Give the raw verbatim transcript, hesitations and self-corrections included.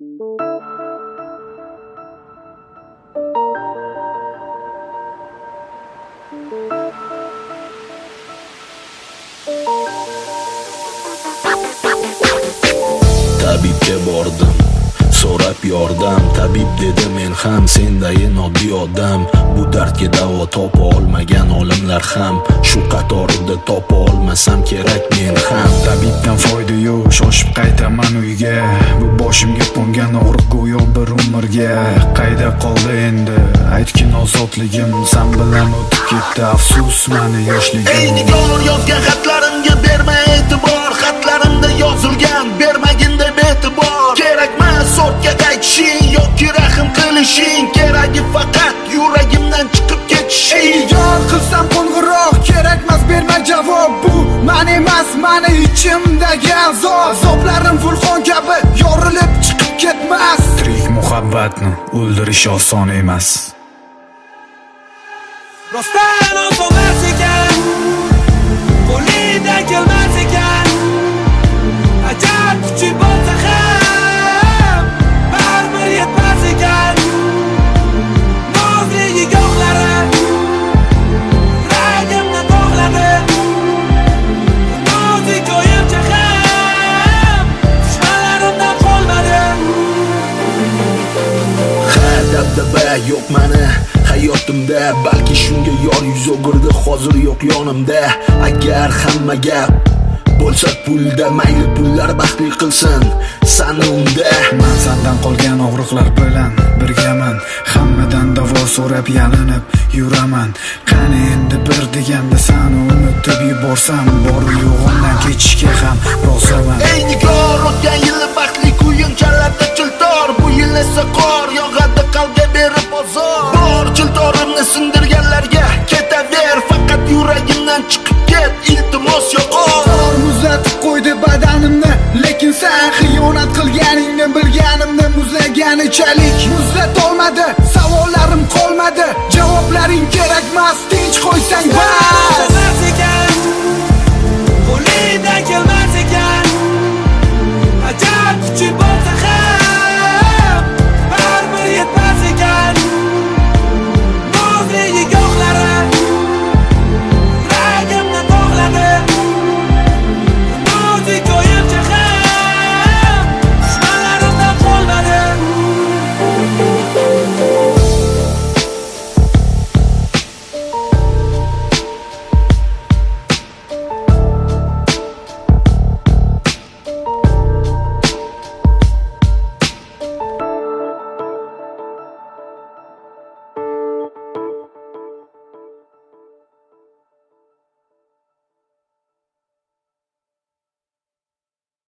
Tabibga bordim, so'rab yordam. Tabib dedi men ham sendayin oddiy odam. Bu dardga davo topa olmagan olimlar ham. Shu qatorida topa olmasam kerak men ham. Tabibdan foyda yo'q, shoshib qaytaman uyga. Bu boshimga qo'ngan og'riq go'yo bir umrga. Qayda qoldi endi aytgin ozodligim? San bilan o'tib ketdi afsus mani yoshligim. Ey nigor, yozgan xatlarimga berma e'tibor. Xatlarimda yozilgan bermagin deb e'tibor. Kerakmas so'tga qaytishing yoki rahm qilishing. Keragi faqat yuragimdan chiqib ketishing. Yor qilsam qo'ng'iroq, kerakmas berma javob. Bu men emas, meni ichimdagi azob. Azoblarim vulqon kabi yorilib chiqib ketmas. Tirik muhabbatni o'ldirish oson emas. Rostdan oson emas ekan, qo'lidan kelmas ekan. Ajab kuchi bo'lsa ham baribir yetmas ekan. Nozli nigohlari ragimni bog'ladi. Nozik o'yincha ham dushmanlarimdan qolmadi. Ha, dabdaba yo'q mani hayotimda, balki shunga yor yuz o'girdi hozir yo'q yonimda. Agar hamma gap bo'lsa pulda, mayli pullar baxtli qilsin sani unda. Men sendan qolgan og'riqlar bilan birgaman. Hammadan davo so'rab yalinib yuraman. Qani endi bir deganda seni unutib yuborsam, bor yo'g'imdan kechishga ham roziman. Ey nigor, o'tgan yili baxtli kuyim kallada chiltor. Bu yil esa qor yog'adi qalbga berib ozor. Bor chiltorimni sindirganlarga ketaver, faqat yuragimdan chiqib ket, iltimos yo'qol. Muzlatib qo'ydi badanimni, lekin sen xiyonat qilganingni bilganimni muzlaganichalik. Muzlat olmadi, savollarim qolmadi. Javoblaring kerakmas, tinch qo'ysang bas.